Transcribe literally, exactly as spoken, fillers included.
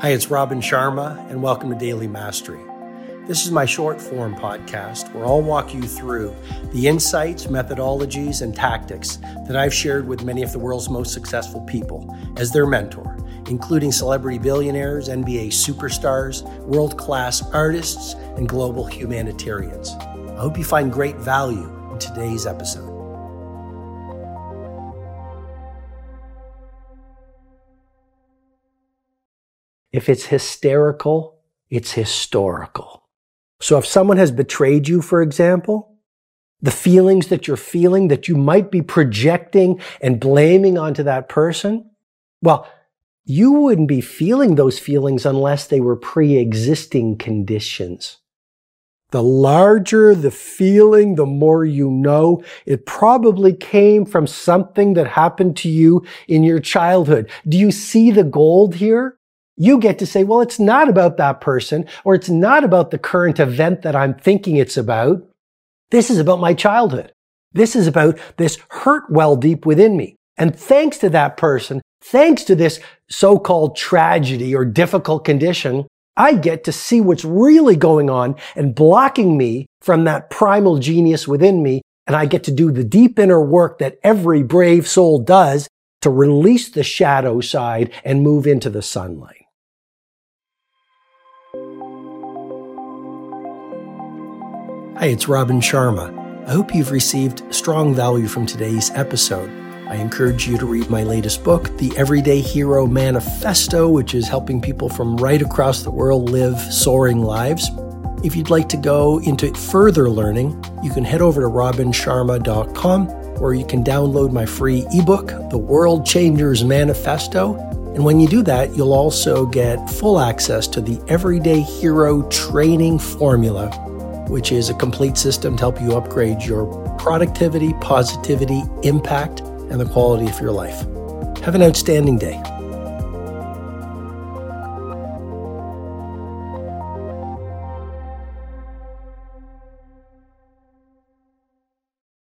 Hi, it's Robin Sharma, and welcome to Daily Mastery. This is my short form podcast where I'll walk you through the insights, methodologies, and tactics that I've shared with many of the world's most successful people as their mentor, including celebrity billionaires, N B A superstars, world-class artists, and global humanitarians. I hope you find great value in today's episode. If it's hysterical, it's historical. So if someone has betrayed you, for example, the feelings that you're feeling that you might be projecting and blaming onto that person, well, you wouldn't be feeling those feelings unless they were pre-existing conditions. The larger the feeling, the more you know. It probably came from something that happened to you in your childhood. Do you see the gold here? You get to say, well, it's not about that person, or it's not about the current event that I'm thinking it's about. This is about my childhood. This is about this hurt well deep within me. And thanks to that person, thanks to this so-called tragedy or difficult condition, I get to see what's really going on and blocking me from that primal genius within me. And I get to do the deep inner work that every brave soul does to release the shadow side and move into the sunlight. Hi, it's Robin Sharma. I hope you've received strong value from today's episode. I encourage you to read my latest book, The Everyday Hero Manifesto, which is helping people from right across the world live soaring lives. If you'd like to go into further learning, you can head over to robin sharma dot com, where you can download my free ebook, The World Changers Manifesto. And when you do that, you'll also get full access to the Everyday Hero Training Formula, which is a complete system to help you upgrade your productivity, positivity, impact, and the quality of your life. Have an outstanding day.